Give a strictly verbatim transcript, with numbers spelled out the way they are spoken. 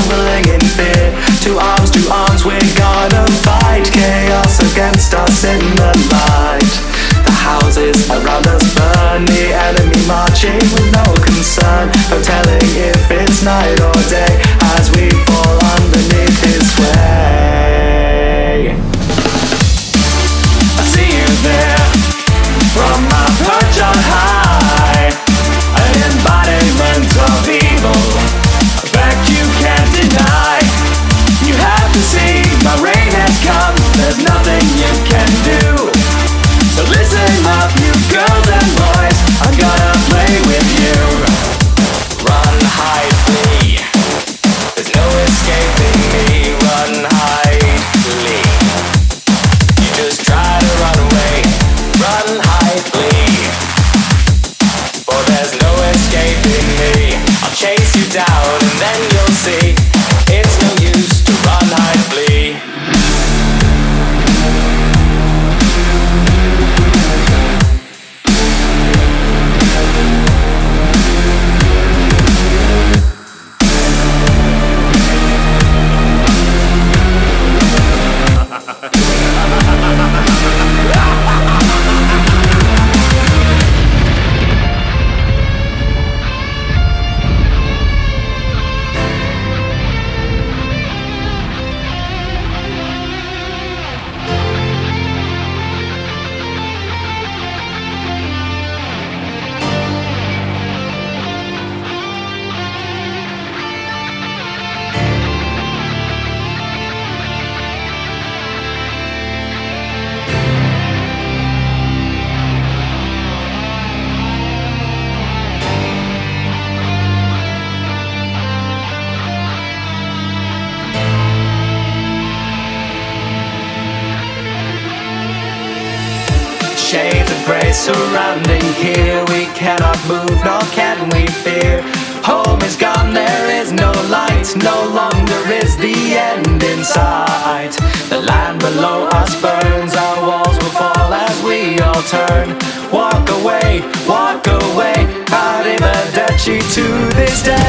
trembling in fear. Two arms, two arms, we're gonna fight chaos against us in the light. The houses around us burn, the enemy marching with no concern, no telling if it's night or day as we fall underneath his sway. I see you there from my perch on high, an embodiment of evil, a fact you can't deny. You have to see my rain has come, there's nothing you can do. So listen up, you girls and boys, I'm gonna play with you. Run, hide, flee, there's no escaping me. Run, hide, flee, you just try to run away. Run, hide, flee, for there's no escaping me. I'll chase you down and then you'll see it's no use to run, hide, flee. Shades of grey surrounding here, we cannot move nor can we fear. Home is gone, there is no light, no longer is the end in sight. The land below us burns, our walls will fall as we all turn. Walk away, walk away, arrivederci to this day.